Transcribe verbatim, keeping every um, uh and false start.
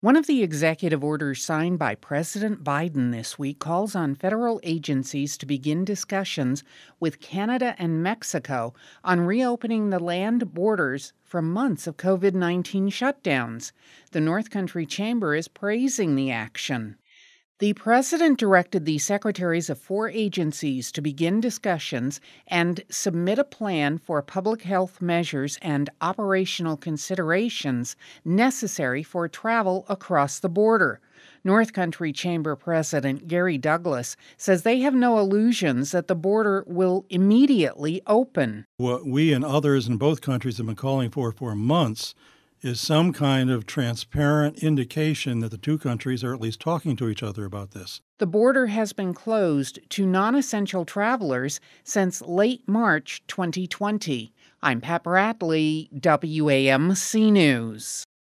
One of the executive orders signed by President Biden this week calls on federal agencies to begin discussions with Canada and Mexico on reopening the land borders from months of COVID nineteen shutdowns. The North Country Chamber is praising the action. The president directed the secretaries of four agencies to begin discussions and submit a plan for public health measures and operational considerations necessary for travel across the border. North Country Chamber President Gary Douglas says they have no illusions that the border will immediately open. What we and others in both countries have been calling for for months is some kind of transparent indication that the two countries are at least talking to each other about this. The border has been closed to non-essential travelers since late March twenty twenty. I'm Pat Bradley, W A M C News.